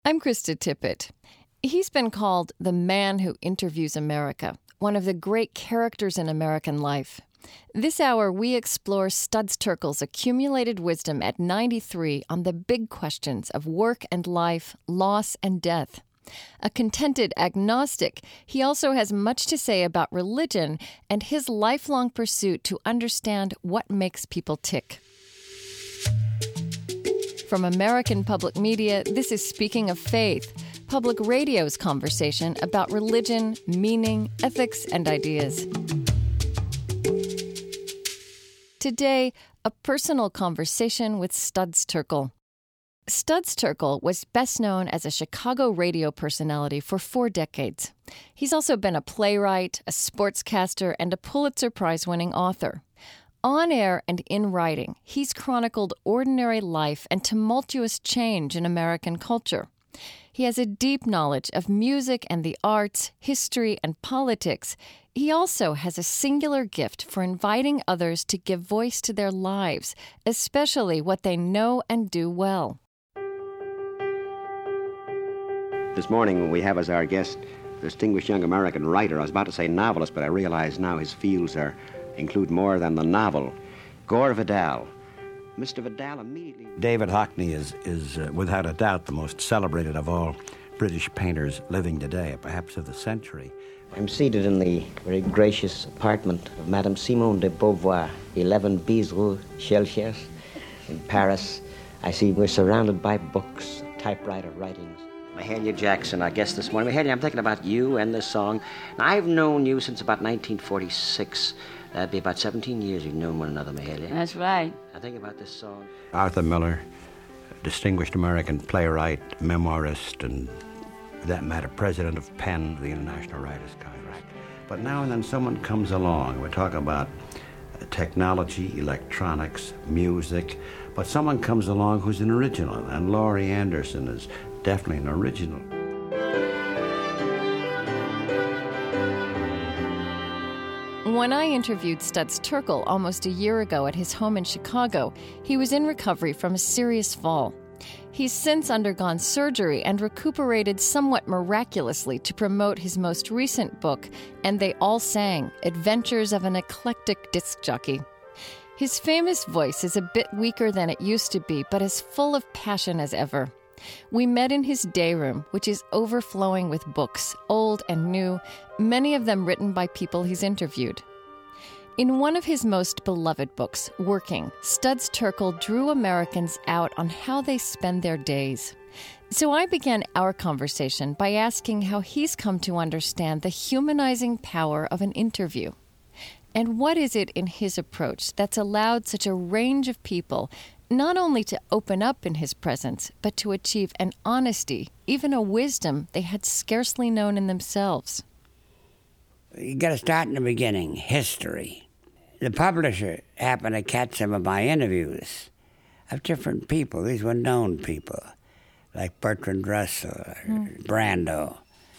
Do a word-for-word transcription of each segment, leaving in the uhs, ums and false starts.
I'm Krista Tippett. He's been called the man who interviews America, one of the great characters in American life. This hour, we explore Studs Terkel's accumulated wisdom at ninety-three on the big questions of work and life, loss and death. A contented agnostic, he also has much to say about religion and his lifelong pursuit to understand what makes people tick. From American Public Media, this is Speaking of Faith, public radio's conversation about religion, meaning, ethics, and ideas. Today, a personal conversation with Studs Terkel. Studs Terkel was best known as a Chicago radio personality for four decades. He's also been a playwright, a sportscaster, and a Pulitzer Prize-winning author. On air and in writing, he's chronicled ordinary life and tumultuous change in American culture. He has a deep knowledge of music and the arts, history, and politics. He also has a singular gift for inviting others to give voice to their lives, especially what they know and do well. This morning we have as our guest a distinguished young American writer. I was about to say novelist, but I realize now his fields are include more than the novel. Gore Vidal. Mister Vidal immediately... David Hockney is, is uh, without a doubt, the most celebrated of all British painters living today, perhaps of the century. I'm seated in the very gracious apartment of Madame Simone de Beauvoir, eleven Bis Rue Chelches in Paris. I see we're surrounded by books, typewriter writings. Mahalia Jackson, our guest this morning. Mahalia, I'm thinking about you and this song. Now, I've known you since about nineteen forty-six. That'd be about seventeen years you've known one another, Mahalia. That's right. I think about this song. Arthur Miller, distinguished American playwright, memoirist, and for that matter, president of PEN, the International Writers Congress. But now and then someone comes along. We're talking about technology, electronics, music, but someone comes along who's an original, and Laurie Anderson is definitely an original. When I interviewed Studs Terkel almost a year ago at his home in Chicago, he was in recovery from a serious fall. He's since undergone surgery and recuperated somewhat miraculously to promote his most recent book, And They All Sang, Adventures of an Eclectic Disc Jockey. His famous voice is a bit weaker than it used to be, but as full of passion as ever. We met in his day room, which is overflowing with books, old and new, many of them written by people he's interviewed. In one of his most beloved books, Working, Studs Terkel drew Americans out on how they spend their days. So I began our conversation by asking how he's come to understand the humanizing power of an interview. And what is it in his approach that's allowed such a range of people not only to open up in his presence, but to achieve an honesty, even a wisdom they had scarcely known in themselves? You got to start in the beginning, history. The publisher happened to catch some of my interviews of different people. These were known people, like Bertrand Russell, or mm. Brando.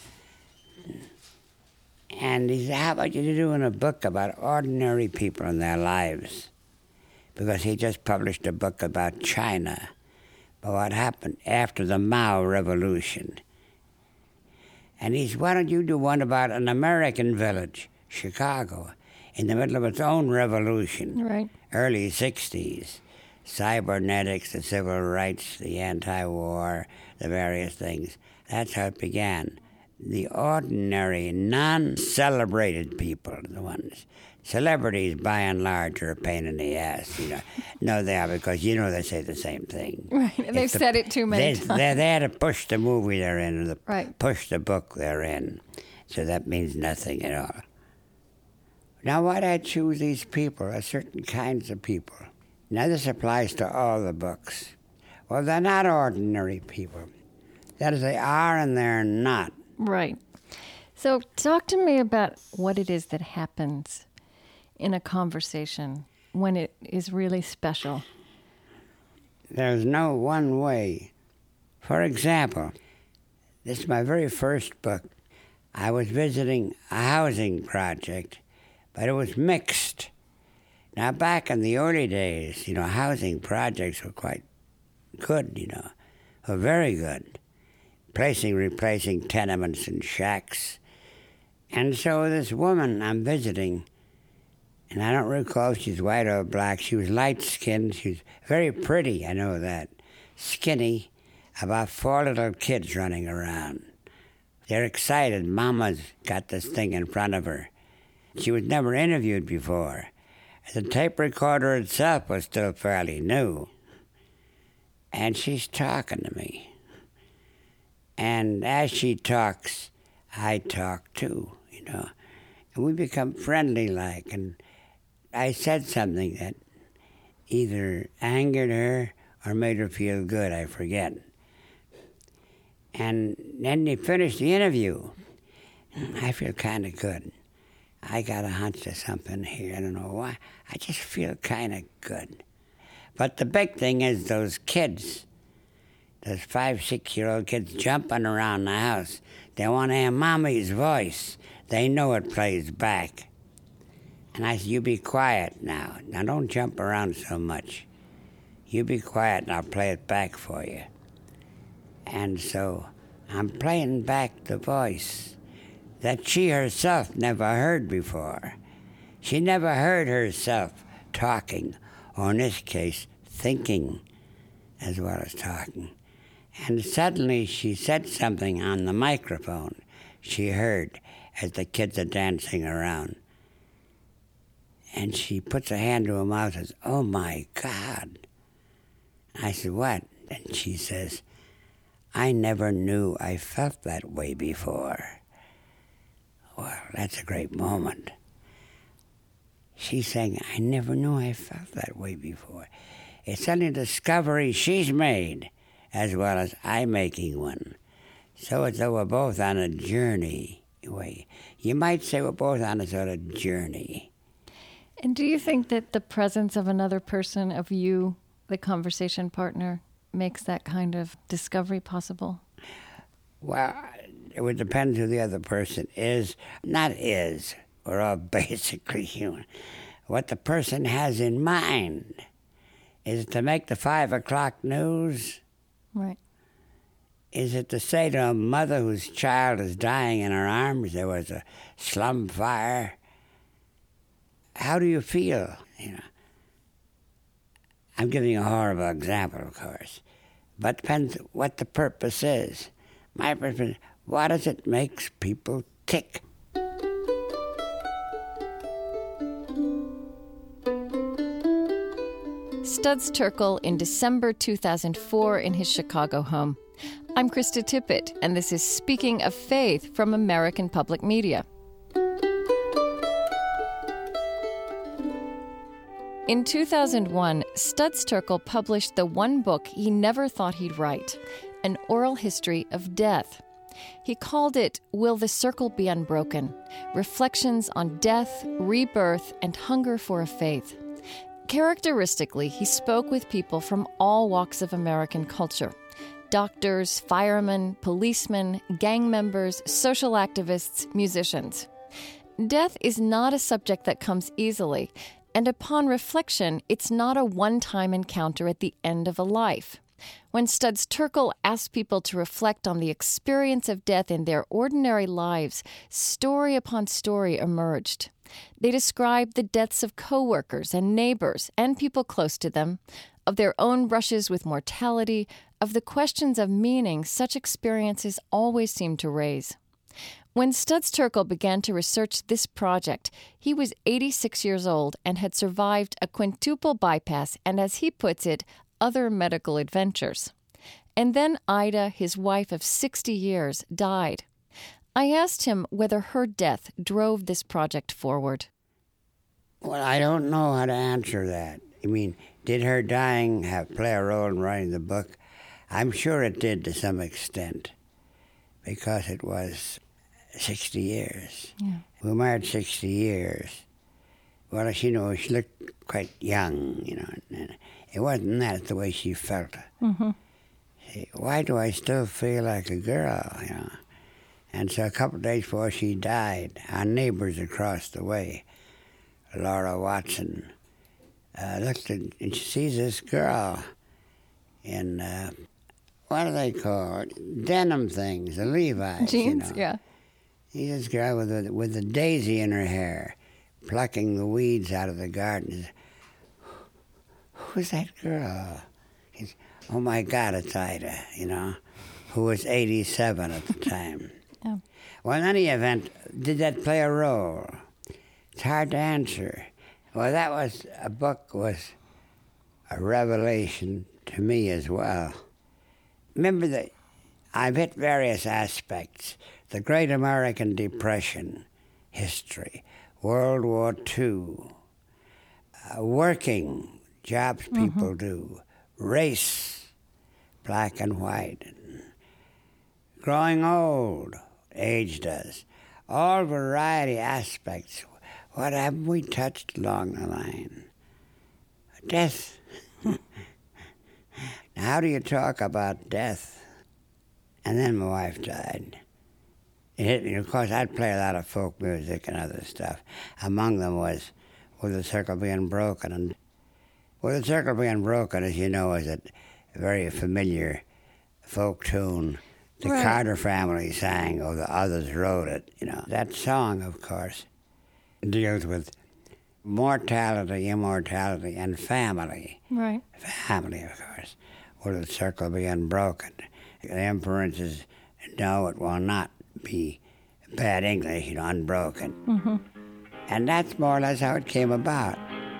And he said, how about you doing a book about ordinary people and their lives? Because he just published a book about China, about what happened after the Mao Revolution. And he said, why don't you do one about an American village, Chicago, in the middle of its own revolution, right. Early sixties, cybernetics, the civil rights, the anti-war, the various things. That's how it began. The ordinary, non-celebrated people, the ones. Celebrities, by and large, are a pain in the ass, you know. No, they are, because, you know, they say the same thing. Right, and they've the, said it too many they, times. They're there to push the movie they're in, or the, right. push the book they're in. So that means nothing at all. Now, why'd I choose these people, or certain kinds of people? Now, this applies to all the books. Well, they're not ordinary people. That is, they are and they're not. Right. So talk to me about what it is that happens in a conversation when it is really special. There's no one way. For example, this is my very first book. I was visiting a housing project, but it was mixed. Now, back in the early days, you know, housing projects were quite good, you know, were very good, placing, replacing tenements and shacks. And so this woman I'm visiting, and I don't recall if she's white or black, she was light-skinned, she was very pretty, I know that, skinny, about four little kids running around. They're excited. Mama's got this thing in front of her. She was never interviewed before. The tape recorder itself was still fairly new. And she's talking to me. And as she talks, I talk too, you know. And we become friendly like. And I said something that either angered her or made her feel good, I forget. And then they finished the interview. I feel kind of good. I got a hunch of something here. I don't know why. I just feel kind of good. But the big thing is those kids, those five, six-year-old kids jumping around the house. They want to hear Mommy's voice. They know it plays back. And I said, you be quiet now. Now don't jump around so much. You be quiet and I'll play it back for you. And so I'm playing back the voice that she herself never heard before. She never heard herself talking, or in this case, thinking as well as talking. And suddenly she said something on the microphone she heard as the kids are dancing around. And she puts her hand to her mouth and says, oh my God. I said, what? And she says, I never knew I felt that way before. Well, that's a great moment. She's saying, I never knew I felt that way before. It's only a discovery she's made, as well as I'm making one. So it's though we're both on a journey. You might say we're both on a sort of journey. And do you think that the presence of another person, of you, the conversation partner, makes that kind of discovery possible? Well, it would depend who the other person is. Not is. We're all basically human. What the person has in mind. Is it to make the five o'clock news? Right. Is it to say to a mother whose child is dying in her arms, there was a slum fire? How do you feel? You know, I'm giving you a horrible example, of course, but it depends what the purpose is. My purpose is, what does it makes people tick? Studs Terkel in December two thousand four in his Chicago home. I'm Krista Tippett, and this is Speaking of Faith from American Public Media. In two thousand one, Studs Terkel published the one book he never thought he'd write, An Oral History of Death. He called it Will the Circle Be Unbroken? Reflections on Death, Rebirth, and Hunger for a Faith. Characteristically, he spoke with people from all walks of American culture. Doctors, firemen, policemen, gang members, social activists, musicians. Death is not a subject that comes easily, and upon reflection, it's not a one-time encounter at the end of a life. When Studs Terkel asked people to reflect on the experience of death in their ordinary lives, story upon story emerged. They described the deaths of coworkers and neighbors and people close to them, of their own brushes with mortality, of the questions of meaning such experiences always seem to raise. When Studs Terkel began to research this project, he was eighty-six years old and had survived a quintuple bypass and, as he puts it, other medical adventures. And then Ida, his wife of sixty years, died. I asked him whether her death drove this project forward. Well, I don't know how to answer that. I mean, did her dying have play a role in writing the book? I'm sure it did to some extent, because it was sixty years. Yeah. We were married sixty years. Well, as you know, she looked quite young, you know. And it wasn't that the way she felt. Mm-hmm. See, why do I still feel like a girl, you know? And so a couple of days before she died, our neighbors across the way, Laura Watson, uh, looked at, and she sees this girl in, uh, what are they called? Denim things, the Levi's. Jeans, you know. yeah. He's this girl with a, with a daisy in her hair, plucking the weeds out of the garden. Who's that girl? He's, oh my God, it's Ida, you know, who was eighty-seven at the time. Yeah. Well, in any event, did that play a role? It's hard to answer. Well, that was, a book was a revelation to me as well. Remember that I've hit various aspects. The Great American Depression history, World War Two, uh, working, jobs people mm-hmm. do, race, black and white, growing old, age does, all variety aspects. What haven't we touched along the line? Death. Now, how do you talk about death? And then my wife died. It hit me. Of course, I'd play a lot of folk music and other stuff. Among them was With the Circle Being Broken. And With the Circle Being Broken, as you know, is a very familiar folk tune. The right. Carter family sang, or the others wrote it. You know, that song, of course, deals with mortality, immortality, and family. Right. Family, of course. With the circle being broken. The inference is, no, it will not be bad English, you know, unbroken. Mm-hmm. And that's more or less how it came about.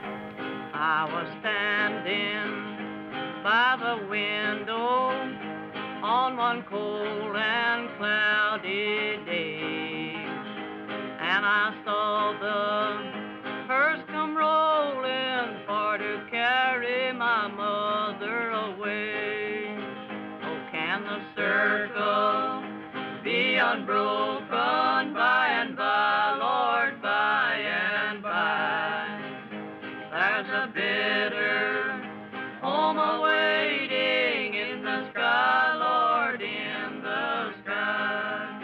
I was standing by the window on one cold and cloudy day, and I saw the hearse come rolling for to carry my mother away. Oh, can the circle be unbroken by and by, Lord, by and by? There's a bitter home awaiting in the sky, Lord, in the sky.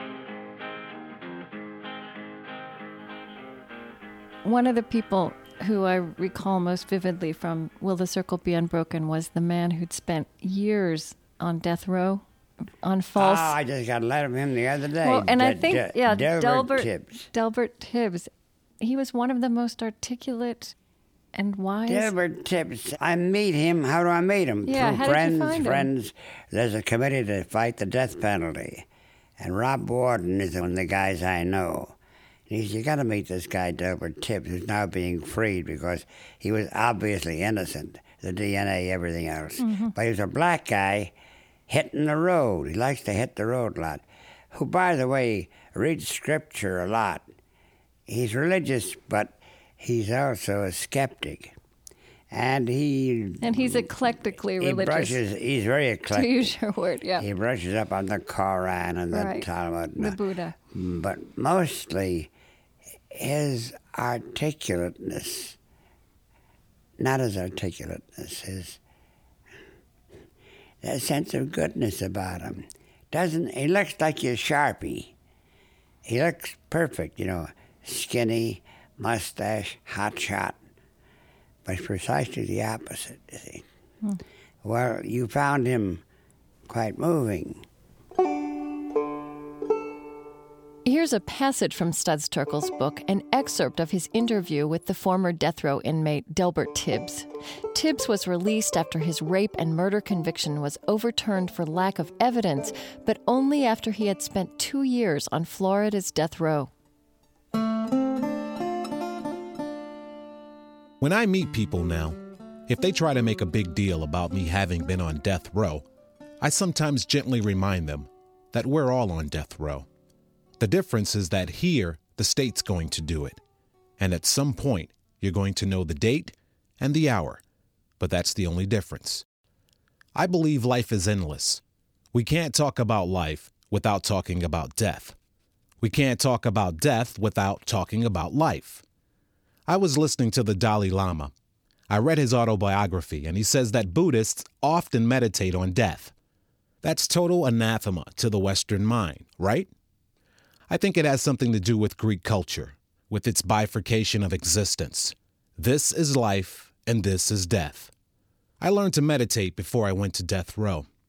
One of the people who I recall most vividly from Will the Circle Be Unbroken was the man who'd spent years on death row on false... Oh, I just got a letter from him the other day. Well, and De- I think, De- yeah, Delbert, Delbert Tibbs. Delbert Tibbs. He was one of the most articulate and wise... Delbert Tibbs. I meet him. How do I meet him? Yeah, Through how did friends, you find him? friends. There's a committee to fight the death penalty. And Rob Warden is one of the guys I know. And he said, you got to meet this guy, Delbert Tibbs, who's now being freed because he was obviously innocent, the D N A, everything else. Mm-hmm. But he was a black guy hitting the road. He likes to hit the road a lot. Who, by the way, reads scripture a lot. He's religious, but he's also a skeptic. And he... And he's eclectically he religious. Brushes, he's very eclectic. To use your word, yeah. He brushes up on the Koran and the right. Talmud. The Buddha. But mostly his articulateness, not his articulateness, his that sense of goodness about him. Doesn't he looks like a Sharpie. He looks perfect, you know, skinny, mustache, hot shot. But precisely the opposite, you see. Hmm. Well, you found him quite moving. Here's a passage from Studs Terkel's book, an excerpt of his interview with the former death row inmate Delbert Tibbs. Tibbs was released after his rape and murder conviction was overturned for lack of evidence, but only after he had spent two years on Florida's death row. When I meet people now, if they try to make a big deal about me having been on death row, I sometimes gently remind them that we're all on death row. The difference is that here, the state's going to do it. And at some point, you're going to know the date and the hour. But that's the only difference. I believe life is endless. We can't talk about life without talking about death. We can't talk about death without talking about life. I was listening to the Dalai Lama. I read his autobiography, and he says that Buddhists often meditate on death. That's total anathema to the Western mind, right? I think it has something to do with Greek culture, with its bifurcation of existence. This is life, and this is death. I learned to meditate before I went to death row.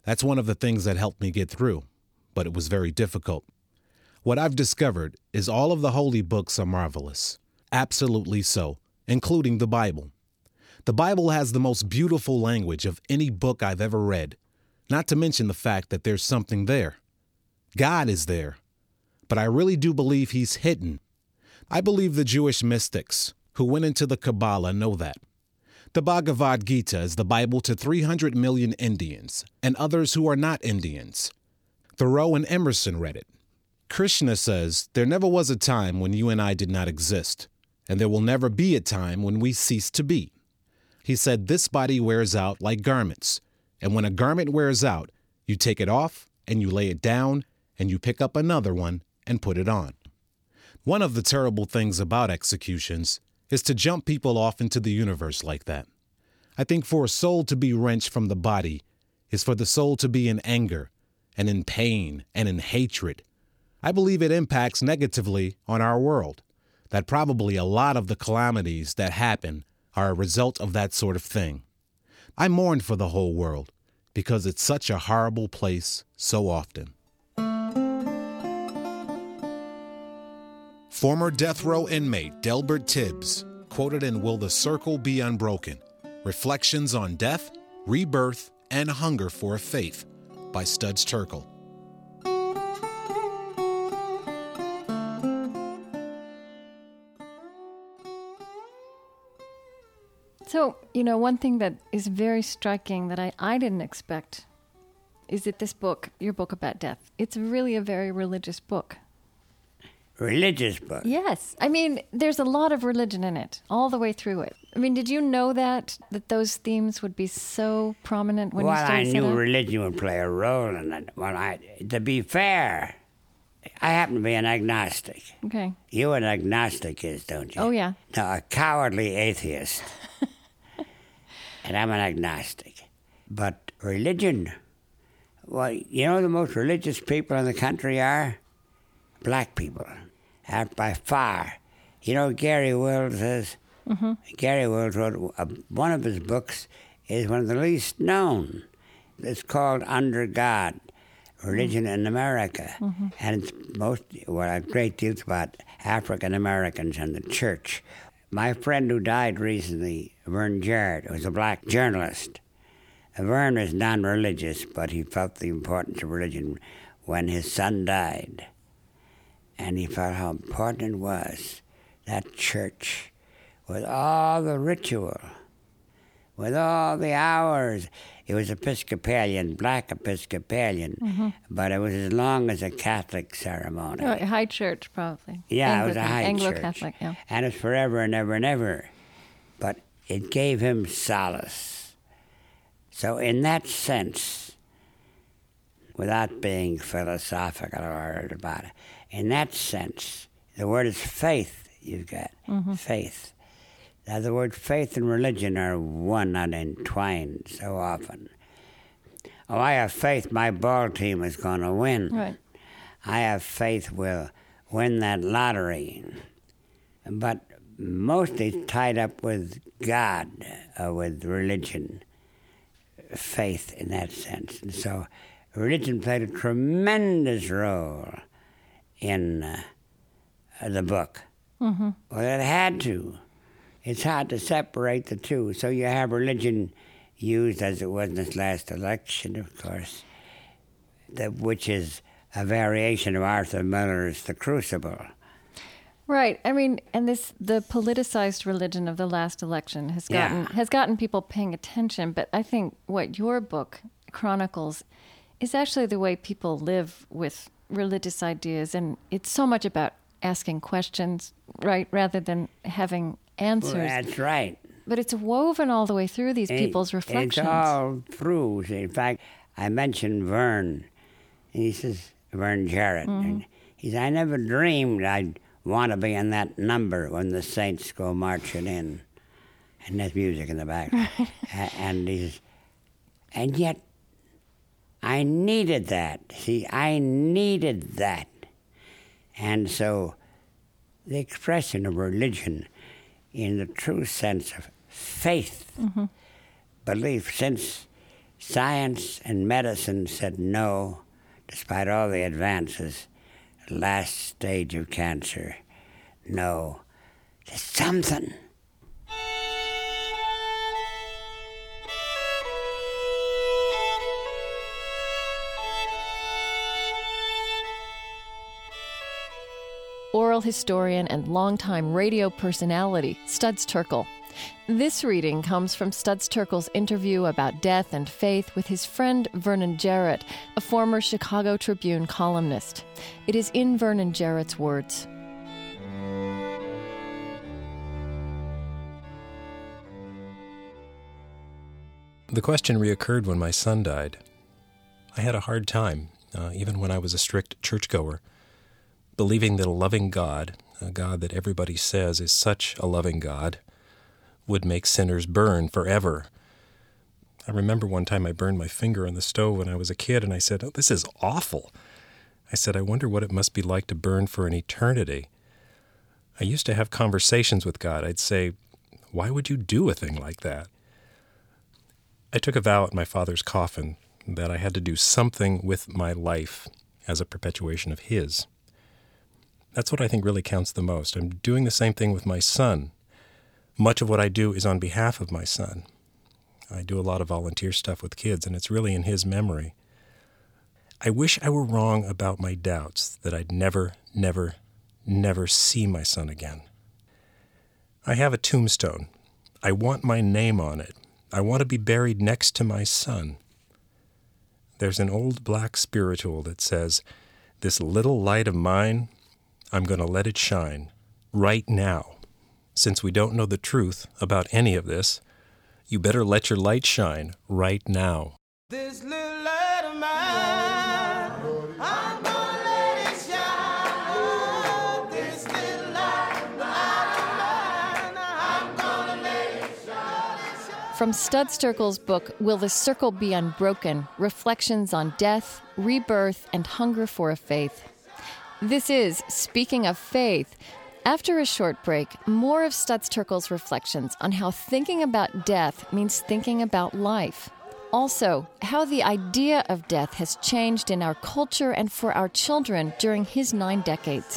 That's one of the things that helped me get through, but it was very difficult. What I've discovered is all of the holy books are marvelous. Absolutely so, including the Bible. The Bible has the most beautiful language of any book I've ever read, not to mention the fact that there's something there. God is there, but I really do believe he's hidden. I believe the Jewish mystics who went into the Kabbalah know that. The Bhagavad Gita is the Bible to three hundred million Indians and others who are not Indians. Thoreau and Emerson read it. Krishna says there never was a time when you and I did not exist, and there will never be a time when we cease to be. He said this body wears out like garments, and when a garment wears out, you take it off and you lay it down and you pick up another one and put it on. One of the terrible things about executions is to jump people off into the universe like that. I think for a soul to be wrenched from the body is for the soul to be in anger and in pain and in hatred. I believe it impacts negatively on our world, that probably a lot of the calamities that happen are a result of that sort of thing. I mourn for the whole world because it's such a horrible place so often. Former death row inmate Delbert Tibbs, quoted in Will the Circle Be Unbroken? Reflections on Death, Rebirth, and Hunger for a Faith by Studs Terkel. So, you know, one thing that is very striking that I, I didn't expect is that this book, your book about death, it's really a very religious book. Religious book? Yes. I mean, there's a lot of religion in it, all the way through it. I mean, did you know that, that those themes would be so prominent when well, you started? Well, I knew out? religion would play a role in it. Well, I, to be fair, I happen to be an agnostic. Okay. You an agnostic is, don't you? Oh, yeah. No, a cowardly atheist. And I'm an agnostic. But religion, well, you know the most religious people in the country are? Black people, are by far. You know, Gary Wills is, mm-hmm. Gary Wills wrote, uh, one of his books is one of the least known. It's called Under God, Religion mm-hmm. in America. Mm-hmm. And it's most, well, a great deal about African Americans and the church. My friend who died recently, Vern Jarrett, was a black journalist. Vern was non-religious, but he felt the importance of religion when his son died. And he felt how important it was, that church, with all the ritual, with all the hours. It was Episcopalian, black Episcopalian, mm-hmm. but it was as long as a Catholic ceremony. Oh, high church, probably. Yeah, Anglican, it was a high Anglo-Catholic, church. Yeah. And it's forever and ever and ever. But it gave him solace. So in that sense, without being philosophical or about it, in that sense, the word is faith you've got, mm-hmm. faith. Now, the word faith and religion are one, not entwined so often. Oh, I have faith my ball team is going to win. Right. I have faith we'll win that lottery. But mostly tied up with God, or with religion, faith in that sense. And so religion played a tremendous role in uh, the book. Mm-hmm. Well, it had to. It's hard to separate the two. So you have religion used as it was in this last election, of course, that, which is a variation of Arthur Miller's The Crucible. Right. I mean, and this the politicized religion of the last election has gotten Yeah. has gotten people paying attention. But I think what your book chronicles is actually the way people live with religious ideas, and it's so much about asking questions, right, rather than having answers. Well, that's right. But it's woven all the way through these It- people's reflections. It's all through. In fact, I mentioned Vern, and he says, Vern Jarrett, Mm-hmm. and he said, I never dreamed I'd want to be in that number when the Saints go marching in. And there's music in the back. A- and he says, and yet, I needed that. See, I needed that. And so, the expression of religion in the true sense of faith, mm-hmm. belief, since Science and medicine said no, despite all the advances. Last stage of cancer, no. There's something. Oral historian and longtime radio personality, Studs Terkel. This reading comes from Studs Terkel's interview about death and faith with his friend Vernon Jarrett, a former Chicago Tribune columnist. It is in Vernon Jarrett's words. The question reoccurred when my son died. I had a hard time, uh, even when I was a strict churchgoer, believing that a loving God, a God that everybody says is such a loving God, would make sinners burn forever. I remember one time I burned my finger on the stove when I was a kid, and I said, oh, this is awful. I said, I wonder what it must be like to burn for an eternity. I used to have conversations with God. I'd say, why would you do a thing like that? I took a vow at my father's coffin that I had to do something with my life as a perpetuation of his. That's what I think really counts the most. I'm doing the same thing with my son. Much of what I do is on behalf of my son. I do a lot of volunteer stuff with kids, and it's really in his memory. I wish I were wrong about my doubts that I'd never, never, never see my son again. I have a tombstone. I want my name on it. I want to be buried next to my son. There's an old black spiritual that says, this little light of mine, I'm going to let it shine right now. Since we don't know the truth about any of this, you better let your light shine right now. This little light of mine, I'm gonna let it shine. Oh, this little light of mine, I'm gonna let it shine. From Studs Terkel's book, Will the Circle Be Unbroken? Reflections on Death, Rebirth, and Hunger for a Faith. This is Speaking of Faith. After a short break, more of Studs Terkel's reflections on how thinking about death means thinking about life. Also, how the idea of death has changed in our culture and for our children during his nine decades.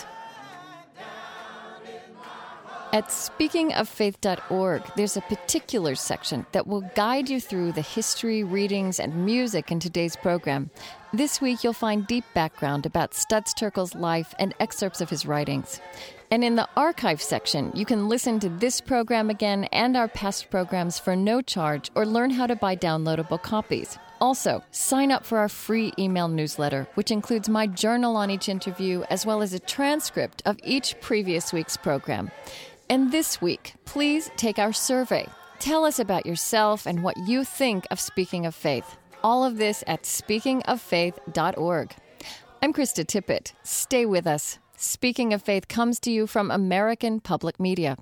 At speaking of faith dot org, there's a particulars section that will guide you through the history, readings, and music in today's program. This week, you'll find deep background about Studs Terkel's life and excerpts of his writings. And in the archive section, you can listen to this program again and our past programs for no charge or learn how to buy downloadable copies. Also, sign up for our free email newsletter, which includes my journal on each interview as well as a transcript of each previous week's program. And this week, please take our survey. Tell us about yourself and what you think of Speaking of Faith. All of this at speaking of faith dot org. I'm Krista Tippett. Stay with us. Speaking of Faith comes to you from American Public Media.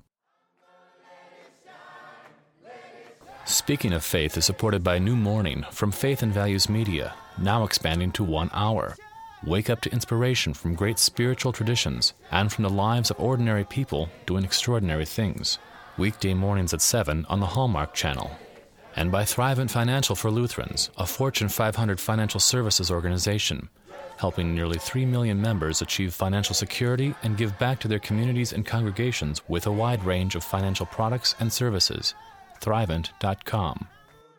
Speaking of Faith is supported by New Morning from Faith and Values Media, now expanding to one hour. Wake up to inspiration from great spiritual traditions and from the lives of ordinary people doing extraordinary things. Weekday mornings at seven on the Hallmark Channel. And by Thrivent Financial for Lutherans, a Fortune five hundred financial services organization, helping nearly three million members achieve financial security and give back to their communities and congregations with a wide range of financial products and services. Thrivent dot com.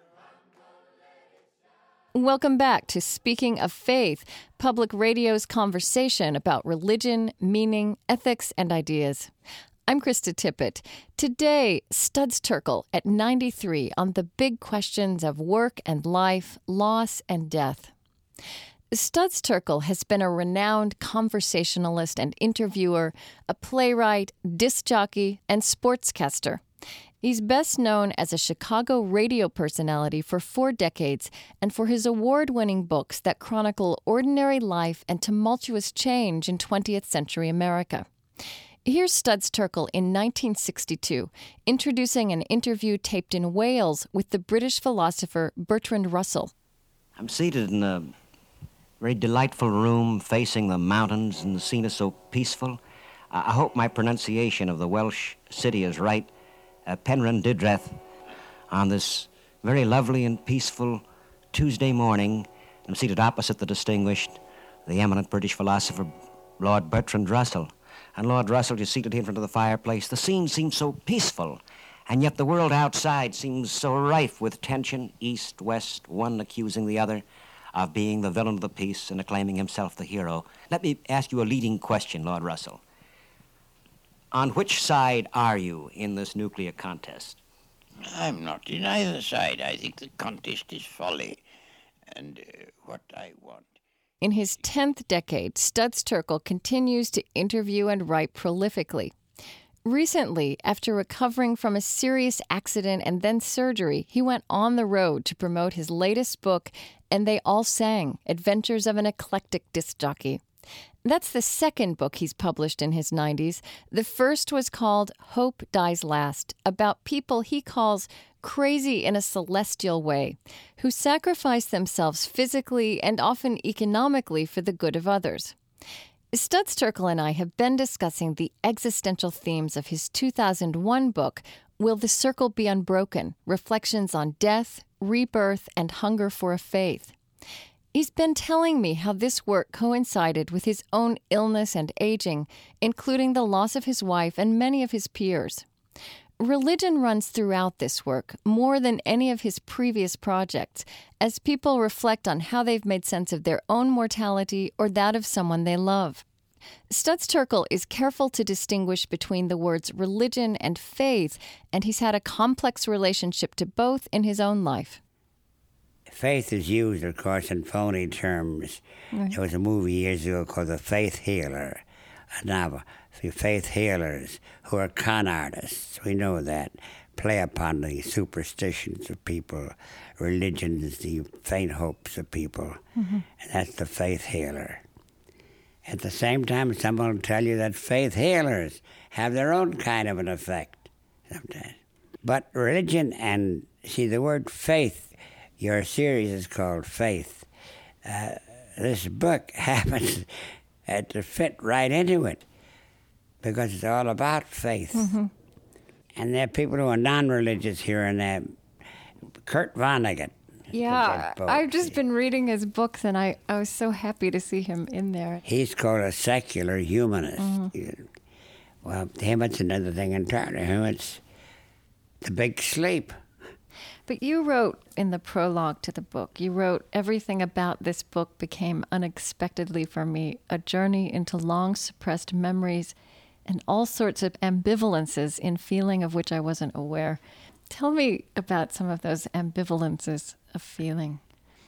Welcome back to Speaking of Faith, Public Radio's conversation about religion, meaning, ethics, and ideas. I'm Krista Tippett. Today, Studs Terkel at ninety-three on the big questions of work and life, loss and death. Studs Terkel has been a renowned conversationalist and interviewer, a playwright, disc jockey, and sportscaster. He's best known as a Chicago radio personality for four decades and for his award-winning books that chronicle ordinary life and tumultuous change in twentieth century America. Here's Studs Terkel in nineteen sixty-two, introducing an interview taped in Wales with the British philosopher Bertrand Russell. I'm seated in a very delightful room facing the mountains, and the scene is so peaceful. Uh, I hope my pronunciation of the Welsh city is right. Uh, Penrhyn Dydreth, on this very lovely and peaceful Tuesday morning, I'm seated opposite the distinguished, the eminent British philosopher, Lord Bertrand Russell. And Lord Russell is seated here in front of the fireplace. The scene seems so peaceful, and yet the world outside seems so rife with tension, east, west, one accusing the other of being the villain of the piece and acclaiming himself the hero. Let me ask you a leading question, Lord Russell. On which side are you in this nuclear contest? I'm not in either side. I think the contest is folly. And uh, what I want. In his tenth decade, Studs Terkel continues to interview and write prolifically. Recently, after recovering from a serious accident and then surgery, he went on the road to promote his latest book, And They All Sang, Adventures of an Eclectic Disc Jockey. That's the second book he's published in his nineties. The first was called Hope Dies Last, about people he calls crazy in a celestial way, who sacrifice themselves physically and often economically for the good of others. Studs Terkel and I have been discussing the existential themes of his two thousand one book, Will the Circle Be Unbroken? Reflections on Death, Rebirth, and Hunger for a Faith. He's been telling me how this work coincided with his own illness and aging, including the loss of his wife and many of his peers. Religion runs throughout this work more than any of his previous projects, as people reflect on how they've made sense of their own mortality or that of someone they love. Studs Terkel is careful to distinguish between the words religion and faith, and he's had a complex relationship to both in his own life. Faith is used, of course, in phony terms. Right. There was a movie years ago called The Faith Healer, a novel. Faith healers who are con artists, we know that, play upon the superstitions of people, religions, the faint hopes of people. Mm-hmm. And that's the faith healer. At the same time, someone will tell you that faith healers have their own kind of an effect sometimes. But religion and, see, the word faith, your series is called Faith. Uh, this book happens to fit right into it, because it's all about faith. Mm-hmm. And there are people who are non-religious here and there. Kurt Vonnegut. Yeah, I've just been reading his books, and I, I was so happy to see him in there. He's called a secular humanist. Mm-hmm. Well, to him it's another thing entirely. To him it's the big sleep. But you wrote in the prologue to the book, you wrote, everything about this book became unexpectedly for me a journey into long suppressed memories and all sorts of ambivalences in feeling of which I wasn't aware. Tell me about some of those ambivalences of feeling.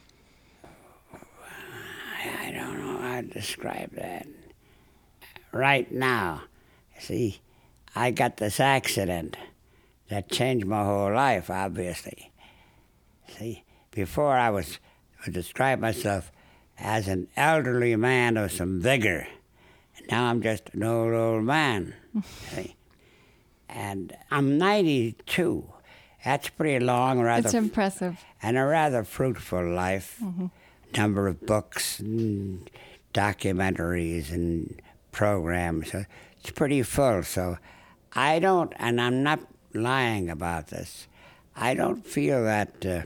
I don't know how to describe that. Right now, see, I got this accident that changed my whole life, obviously. See, before I was, would describe myself as an elderly man of some vigor. Now I'm just an old, old man. See? And I'm ninety-two. That's pretty long. Rather, it's impressive. And a rather fruitful life. Mm-hmm. Number of books and documentaries and programs. So it's pretty full. So I don't, and I'm not lying about this, I don't feel that, uh,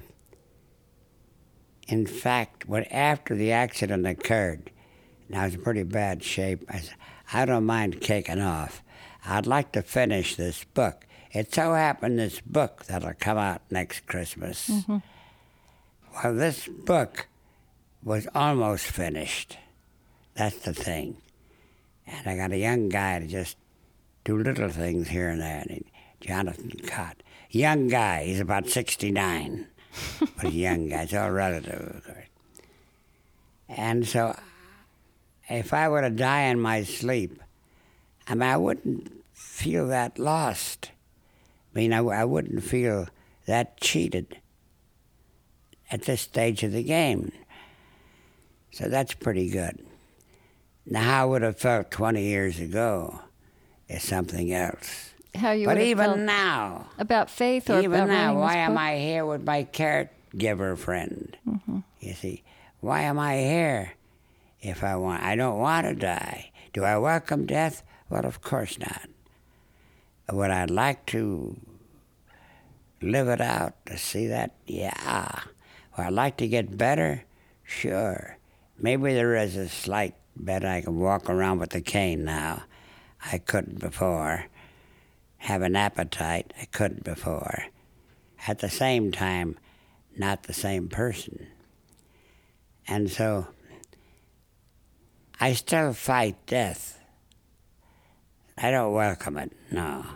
in fact, when after the accident occurred, and I was in pretty bad shape, I said, I don't mind taking off. I'd like to finish this book. It so happened this book that'll come out next Christmas. Mm-hmm. Well, this book was almost finished. That's the thing. And I got a young guy to just do little things here and there. And he, Jonathan Cott. Young guy. He's about sixty-nine. But a young guy. It's all relative, of course. And so if I were to die in my sleep, I mean, I wouldn't feel that lost. I mean, I, I wouldn't feel that cheated at this stage of the game. So that's pretty good. Now, how I would have felt twenty years ago is something else. How you but would have even felt now, about faith or even about now, why am book? I here with my caregiver friend? Mm-hmm. You see, why am I here? If I want, I don't want to die. Do I welcome death? Well, of course not. Would I like to live it out to see that? Yeah. Would I like to get better? Sure. Maybe there is a slight better. I can walk around with a cane now. I couldn't before. Have an appetite. I couldn't before. At the same time, not the same person. And so I still fight death. I don't welcome it, no.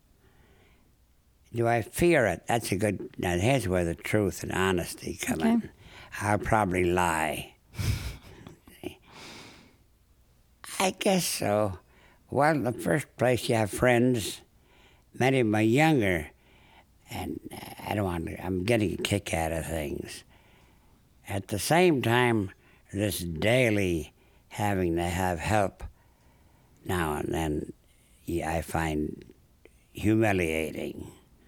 Do I fear it? That's a good... Now, here's where the truth and honesty come Okay. in. I'll probably lie. I guess so. Well, in the first place, you have friends. Many of them are younger. And I don't want to... I'm getting a kick out of things. At the same time, this daily having to have help now and then, yeah, I find humiliating.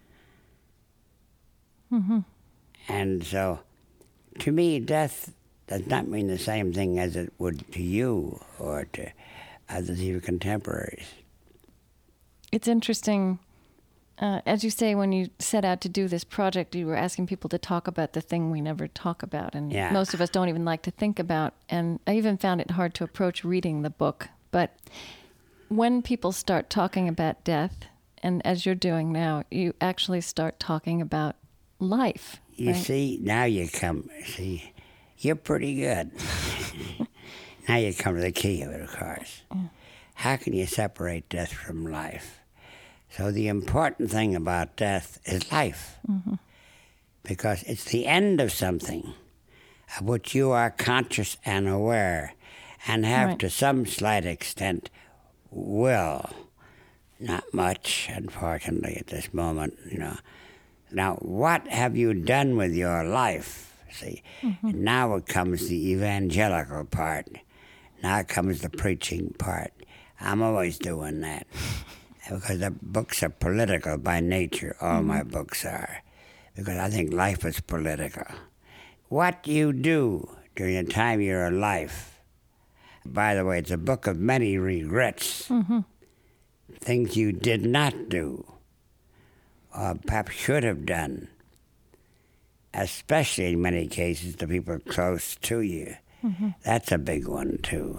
Mm-hmm. And so, to me, death does not mean the same thing as it would to you or to others of your contemporaries. It's interesting, uh, as you say, when you set out to do this project, you were asking people to talk about the thing we never talk about, and Yeah. most of us don't even like to think about. And I even found it hard to approach reading the book. But when people start talking about death, and as you're doing now, you actually start talking about life. You right? see, now you come, see, you're pretty good. Now you come to the key of it, of course. Yeah. How can you separate death from life? So the important thing about death is life. Mm-hmm. Because it's the end of something of which you are conscious and aware and have Right. to some slight extent will. Not much, unfortunately, at this moment, you know. Now, what have you done with your life? See, Mm-hmm. now it comes the evangelical part. Now comes the preaching part. I'm always doing that. Because the books are political by nature. All Mm-hmm. my books are. Because I think life is political. What you do during the time you're alive. By the way, it's a book of many regrets. Mm-hmm. Things you did not do, or perhaps should have done. Especially in many cases, the people close to you. Mm-hmm. That's a big one, too.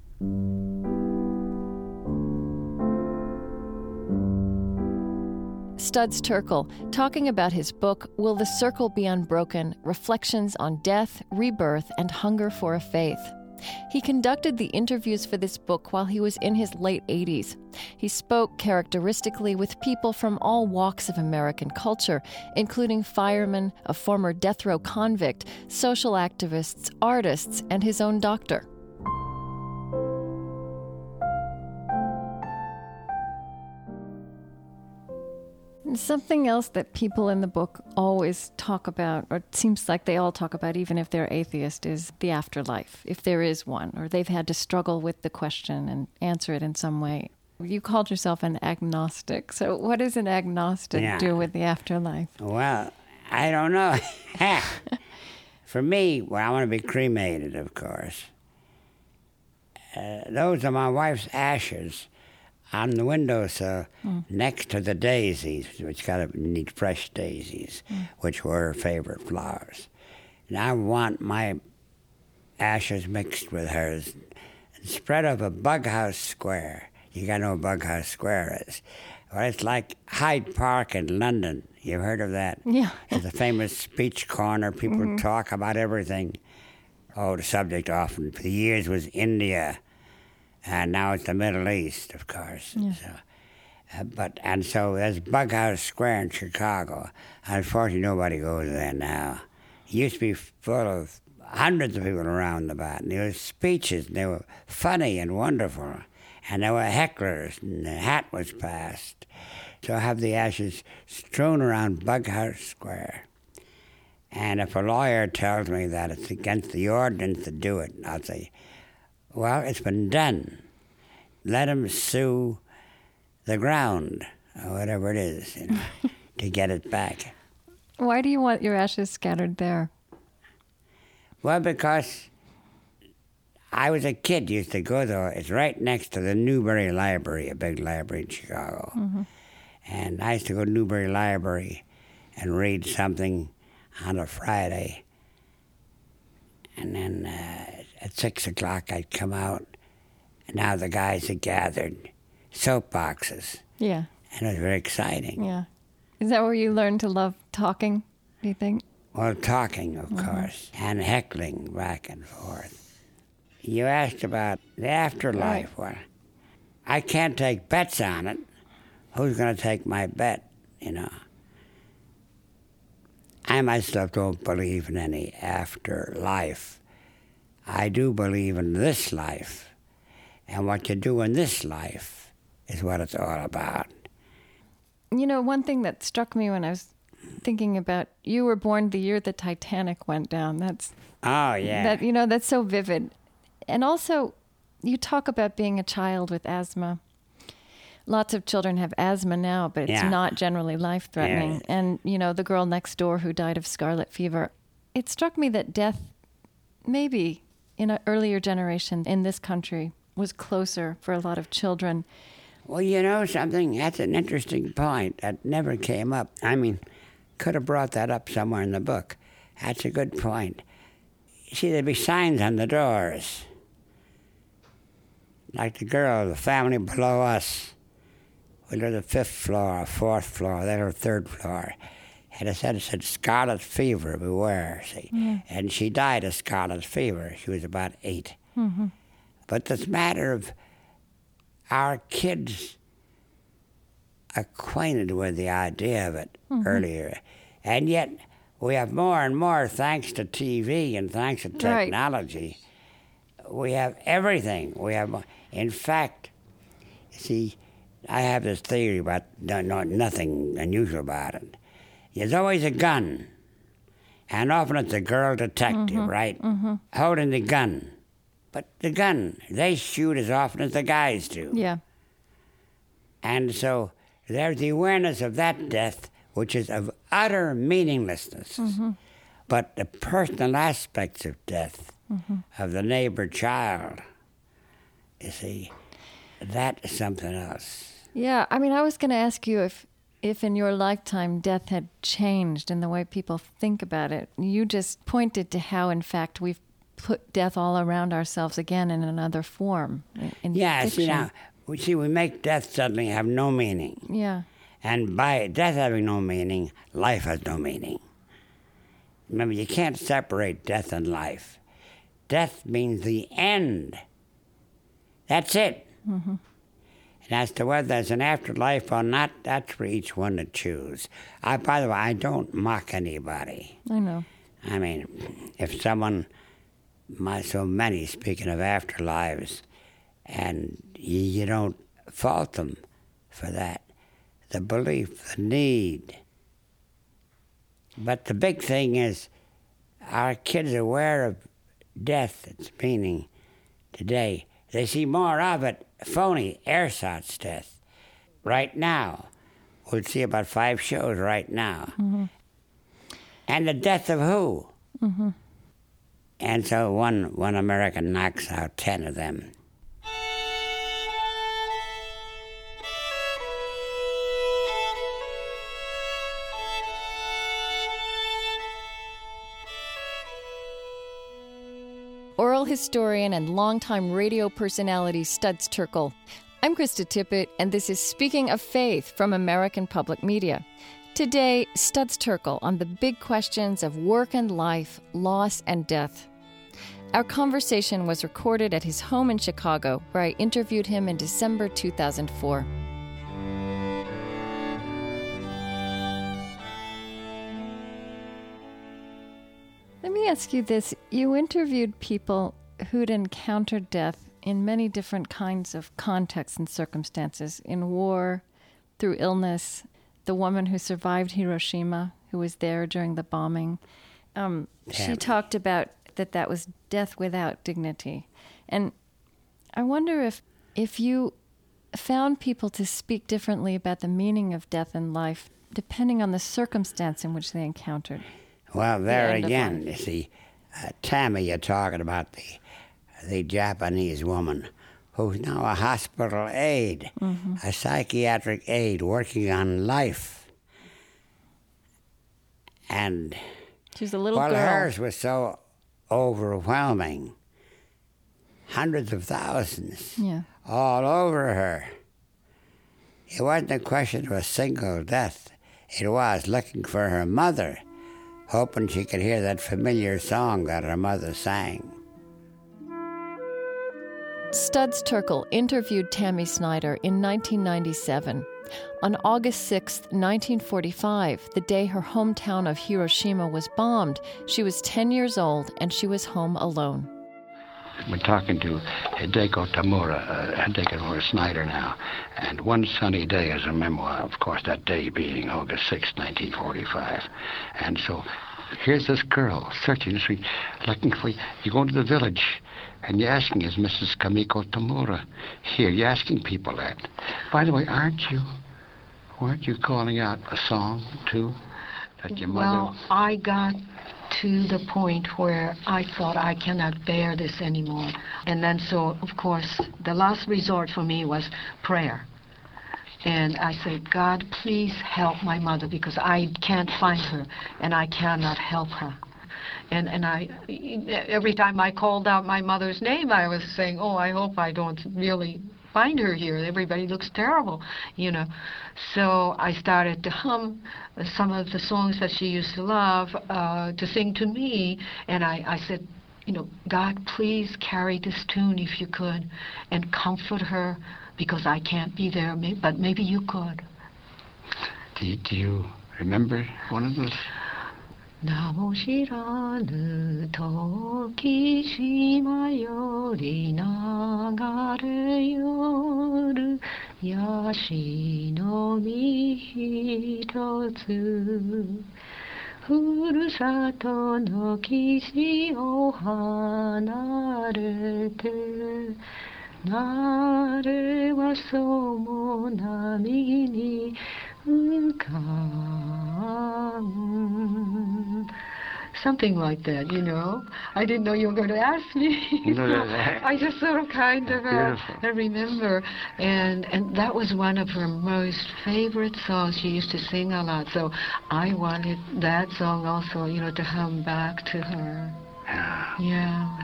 Studs Terkel, talking about his book, Will the Circle Be Unbroken? Reflections on Death, Rebirth, and Hunger for a Faith. He conducted the interviews for this book while he was in his late eighties. He spoke characteristically with people from all walks of American culture, including firemen, a former death row convict, social activists, artists, and his own doctor. Something else that people in the book always talk about, or it seems like they all talk about, even if they're atheist, is the afterlife, if there is one, or they've had to struggle with the question and answer it in some way. You called yourself an agnostic. So what does an agnostic Yeah. do with the afterlife? Well, I don't know. For me, well, I want to be cremated, of course. Uh, those are my wife's ashes on the windowsill Mm. next to the daisies, which got to need fresh daisies, Mm. which were her favorite flowers. And I want my ashes mixed with hers and spread over Bughouse Square. You got to know what Bughouse Square is. Well, it's like Hyde Park in London. You've heard of that? Yeah. It's a famous speech corner. People Mhm. talk about everything. Oh, the subject often for years was India, and now it's the Middle East, of course. Yeah. So, uh, but and so there's Bughouse Square in Chicago. Unfortunately, nobody goes there now. It used to be full of hundreds of people around about, and there were speeches, and they were funny and wonderful, and there were hecklers, and the hat was passed. So I have the ashes strewn around Bughouse Square. And if a lawyer tells me that it's against the ordinance to do it, I'll say, well, it's been done. Let him sue the ground, or whatever it is, you know, to get it back. Why do you want your ashes scattered there? Well, because I was a kid, used to go there. It's right next to the Newberry Library, a big library in Chicago. Mm-hmm. And I used to go to Newberry Library and read something on a Friday. And then uh, at six o'clock I'd come out, and now the guys had gathered soap boxes. Yeah. And it was very exciting. Yeah. Is that where you learned to love talking, do you think? Well, talking, of Mm-hmm. course, and heckling back and forth. You asked about the afterlife. Well, I can't take bets on it. Who's going to take my bet, you know? I myself don't believe in any afterlife. I do believe in this life. And what you do in this life is what it's all about. You know, one thing that struck me when I was thinking about, you were born the year the Titanic went down. That's Oh, yeah. that you know, that's so vivid. And also, you talk about being a child with asthma. Lots of children have asthma now, but it's Yeah. not generally life-threatening. Yeah. And, you know, the girl next door who died of scarlet fever. It struck me that death, maybe in an earlier generation in this country, was closer for a lot of children. Well, you know something? That's an interesting point. That never came up. I mean, could have brought that up somewhere in the book. That's a good point. You see, there'd be signs on the doors. Like the girl, the family below us. We live the fifth floor, fourth floor, then our third floor. And it said, it said scarlet fever, beware, see. Yeah. And she died of scarlet fever. She was about eight. Mm-hmm. But this matter of our kids acquainted with the idea of it Mhm. earlier. And yet we have more and more, thanks to T V and thanks to Right. technology, we have everything. We have, mo- in fact, see, I have this theory about no, no, nothing unusual about it. There's always a gun, and often it's a girl detective, Mhm. right, Mhm. holding the gun. But the gun, they shoot as often as the guys do. Yeah. And so there's the awareness of that death, which is of utter meaninglessness. Mhm. But the personal aspects of death, Mhm. of the neighbor child, you see, that is something else. Yeah, I mean, I was going to ask you if, if in your lifetime death had changed in the way people think about it. You just pointed to how, in fact, we've put death all around ourselves again in another form. In, in Yeah, fiction. see now, we see we make death suddenly have no meaning. Yeah. And by death having no meaning, life has no meaning. Remember, you can't separate death and life. Death means the end. That's it. Mm-hmm. And as to whether there's an afterlife or not, that's for each one to choose. I, by the way, I don't mock anybody. I know. I mean, if someone, my, so many speaking of afterlives, and you, you don't fault them for that, the belief, the need. But the big thing is, our kids are aware of death, its meaning today. They see more of it, phony, ersatz death, right now. We'll see about five shows right now. Mm-hmm. And the death of who? Mm-hmm. And so one, one American knocks out ten of them. Oral historian and longtime radio personality Studs Terkel. I'm Krista Tippett, and this is Speaking of Faith from American Public Media. Today, Studs Terkel on the big questions of work and life, loss and death. Our conversation was recorded at his home in Chicago, where I interviewed him in December two thousand four. Let me ask you this. You interviewed people who'd encountered death in many different kinds of contexts and circumstances, in war, through illness, the woman who survived Hiroshima, who was there during the bombing. Um, she Damn. talked about that that was death without dignity. And I wonder if if you found people to speak differently about the meaning of death and life, depending on the circumstance in which they encountered. Well, there end of again, life. you see, uh, Tammy, you're talking about the the Japanese woman who's now a hospital aide, Mm-hmm. a psychiatric aide working on life. And She was a little well, girl. hers was so overwhelming. Hundreds of thousands Yeah. all over her. It wasn't a question of a single death. It was looking for her mother, hoping she could hear that familiar song that her mother sang. Studs Terkel interviewed Tammy Snyder in nineteen ninety-seven. On August sixth, nineteen forty-five, the day her hometown of Hiroshima was bombed, she was ten years old and she was home alone. We're talking to Hideko Tamura, uh, Hideko Tamura Snyder now. And one sunny day is a memoir, of course, that day being August sixth, nineteen forty-five. And so here's this girl searching the street, looking for you. You go into the village, and you're asking, is Missus Kamiko Tamura here? You're asking people that. By the way, aren't you, weren't you calling out a song, too, that your mother... Well, I got to the point where I thought I cannot bear this anymore. And then so, of course, the last resort for me was prayer. And I said, God, please help my mother because I can't find her and I cannot help her. And and I, every time I called out my mother's name, I was saying, oh, I hope I don't really find her here. Everybody looks terrible, you know. So I started to hum some of the songs that she used to love, uh, to sing to me. And I, I said, you know, God, please carry this tune if you could and comfort her because I can't be there, but maybe you could. Do you, do you remember one of those? 名も知らぬ時島より流れよるヤシの実ひとつふるさとの岸を離れてなれはそも波に浮かぶ Something like that, you know. I didn't know you were going to ask me. No, no, no. I just sort of kind of uh, remember. And and that was one of her most favorite songs. She used to sing a lot. So I wanted that song also, you know, to hum back to her. Yeah.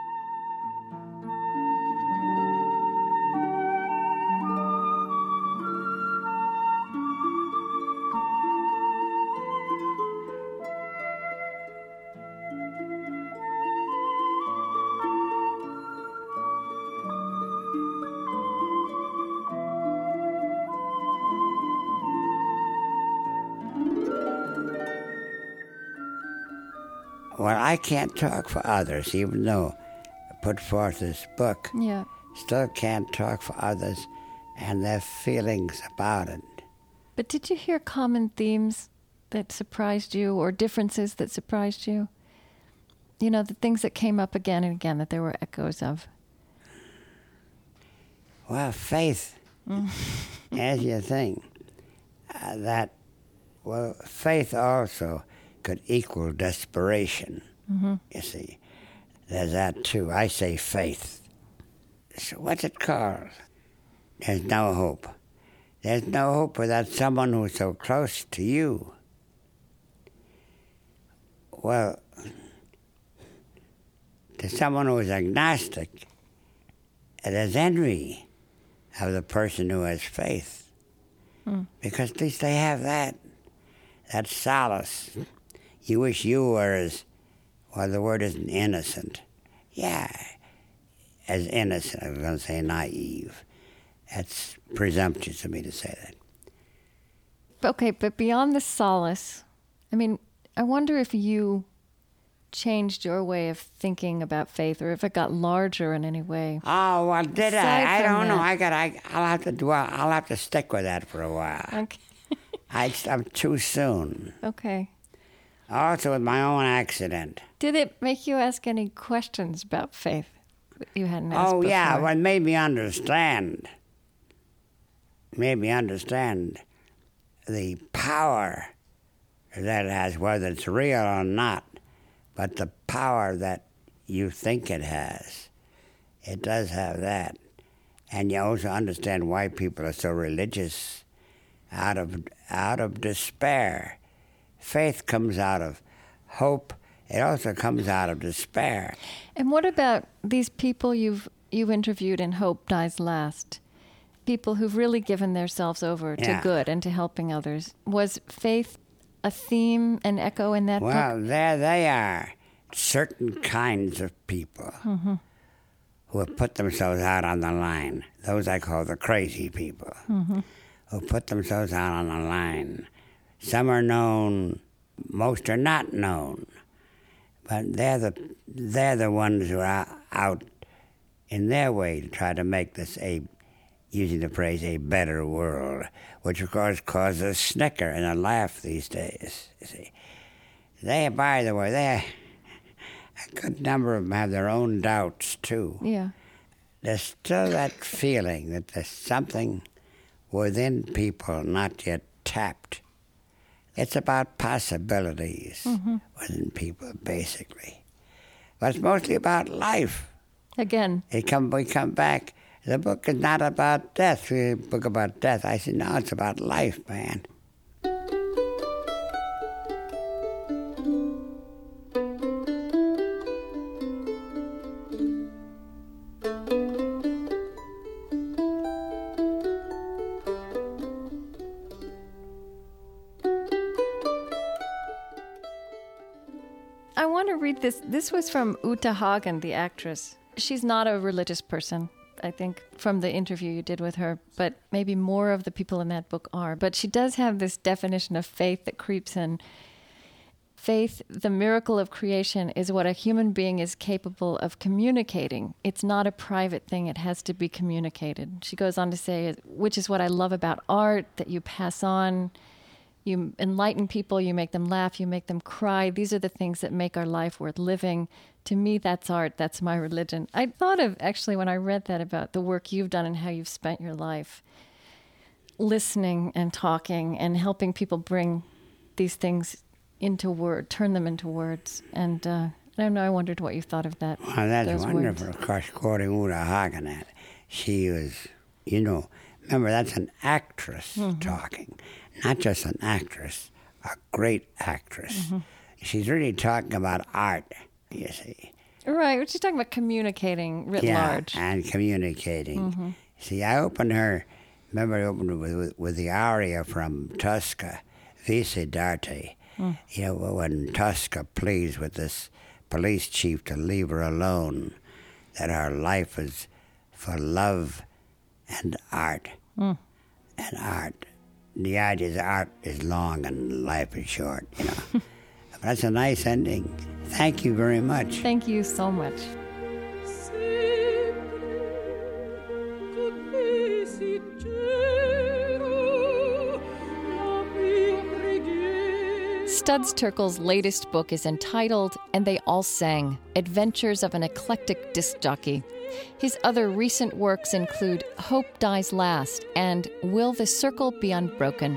Well, I can't talk for others, even though I put forth this book. Yeah. Still can't talk for others and their feelings about it. But did you hear common themes that surprised you or differences that surprised you? You know, the things that came up again and again that there were echoes of. Well, faith Mm. is your thing. Uh, that, well, faith also could equal desperation. Mm-hmm. You see, there's that too. I say faith. So what's it called? There's no hope. There's no hope without someone who's so close to you. Well, to someone who is agnostic, there's envy of the person who has faith. Mm. Because at least they have that, that solace. You wish you were as, well, the word isn't innocent. Yeah, as innocent. I was going to say naive. That's presumptuous of me to say that. Okay, but beyond the solace, I mean, I wonder if you changed your way of thinking about faith or if it got larger in any way. Oh, well, did Aside I? I from don't know. that. I got. I, I'll have to dwell. I'll have to stick with that for a while. Okay. I, I'm too soon. Okay. Also, with my own accident. Did it make you ask any questions about faith that you hadn't asked Oh, before? yeah. Well, it made me understand. Made me understand the power that it has, whether it's real or not, but the power that you think it has. It does have that. And you also understand why people are so religious out of out of despair. Faith comes out of hope it also comes out of despair. And what about these people you've you've interviewed in Hope Dies Last? People who've really given themselves over Yeah. to good and to helping others. Was faith a theme, an echo in that Well, book? there they are. Certain kinds of people Mm-hmm. who have put themselves out on the line. Those I call the crazy people, Mm-hmm. who put themselves out on the line. Some are known, most are not known. But they're the, they're the ones who are out in their way to try to make this a, using the phrase, a better world, which of course causes a snicker and a laugh these days, you see. They, by the way, they, a good number of them have their own doubts, too. Yeah. There's still that feeling that there's something within people not yet tapped. It's about possibilities Mm-hmm. within people, basically. But it's mostly about life. Again. It come, we come back. The book is not about death. The book about death. I said, no, it's about life, man. I want to read this. This was from Uta Hagen, the actress. She's not a religious person, I think, from the interview you did with her, but maybe more of the people in that book are. But she does have this definition of faith that creeps in. Faith, the miracle of creation, is what a human being is capable of communicating. It's not a private thing. It has to be communicated. She goes on to say, which is what I love about art, that you pass on. You enlighten people, you make them laugh, you make them cry. These are the things that make our life worth living. To me, that's art. That's my religion. I thought of, actually, when I read that about the work you've done and how you've spent your life listening and talking and helping people bring these things into word, turn them into words. And uh, I don't know, I wondered what you thought of that. Well, that's those wonderful. words. Of course, quoting Uta Hagen, that she was, you know, remember, that's an actress Mm-hmm. talking. Not just an actress, a great actress. Mm-hmm. She's really talking about art, you see. Right, she's talking about communicating writ yeah, large. and communicating. Mm-hmm. See, I opened her, remember I opened it with, with, with the aria from Tosca, Visi d'arte. Mm. You know, when Tosca pleads with this police chief to leave her alone, that her life is for love and art. Mm. And art. The idea is art is long and life is short, you know. But that's a nice ending. Thank you very much. Thank you so much. Studs Terkel's latest book is entitled And They All Sang, Adventures of an Eclectic Disc Jockey. His other recent works include Hope Dies Last and Will the Circle Be Unbroken?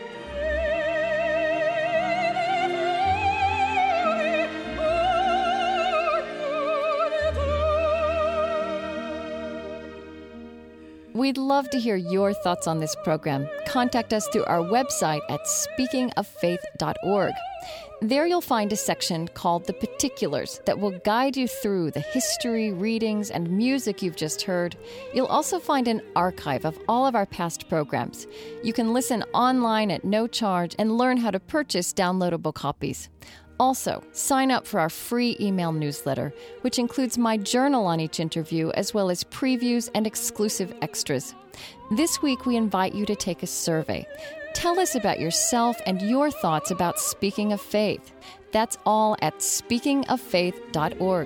We'd love to hear your thoughts on this program. Contact us through our website at speaking of faith dot org. There you'll find a section called The Particulars that will guide you through the history, readings, and music you've just heard. You'll also find an archive of all of our past programs. You can listen online at no charge and learn how to purchase downloadable copies. Also, sign up for our free email newsletter, which includes my journal on each interview, as well as previews and exclusive extras. This week, we invite you to take a survey. Tell us about yourself and your thoughts about Speaking of Faith. That's all at speaking of faith dot org.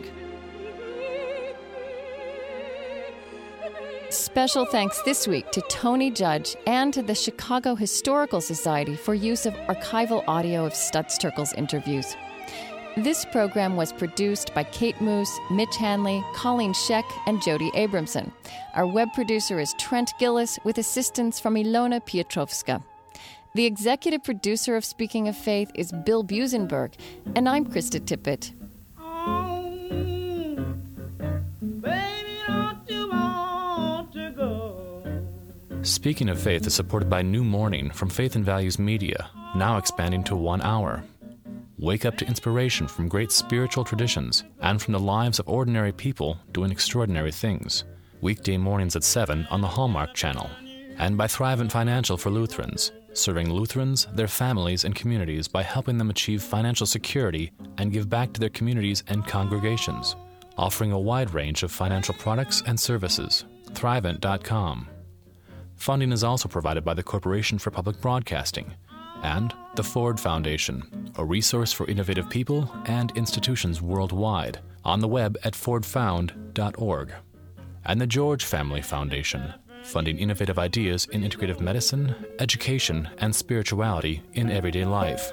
Special thanks this week to Tony Judge and to the Chicago Historical Society for use of archival audio of Studs Terkel's interviews. This program was produced by Kate Moose, Mitch Hanley, Colleen Scheck, and Jody Abramson. Our web producer is Trent Gillis with assistance from Ilona Piotrowska. The executive producer of Speaking of Faith is Bill Busenberg, and I'm Krista Tippett. Speaking of Faith is supported by New Morning from Faith and Values Media, now expanding to one hour. Wake up to inspiration from great spiritual traditions and from the lives of ordinary people doing extraordinary things. Weekday mornings at seven on the Hallmark Channel. And by Thrivent Financial for Lutherans, serving Lutherans, their families, and communities by helping them achieve financial security and give back to their communities and congregations, offering a wide range of financial products and services. Thrivent dot com. Funding is also provided by the Corporation for Public Broadcasting and the Ford Foundation, a resource for innovative people and institutions worldwide, on the web at ford found dot org. And the George Family Foundation, funding innovative ideas in integrative medicine, education, and spirituality in everyday life.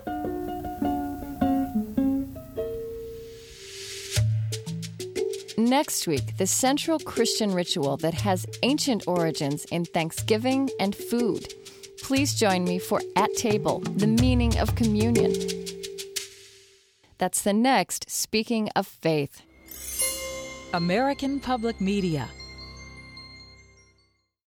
Next week, the central Christian ritual that has ancient origins in Thanksgiving and food. Please join me for At Table, the Meaning of Communion. That's the next Speaking of Faith. American Public Media.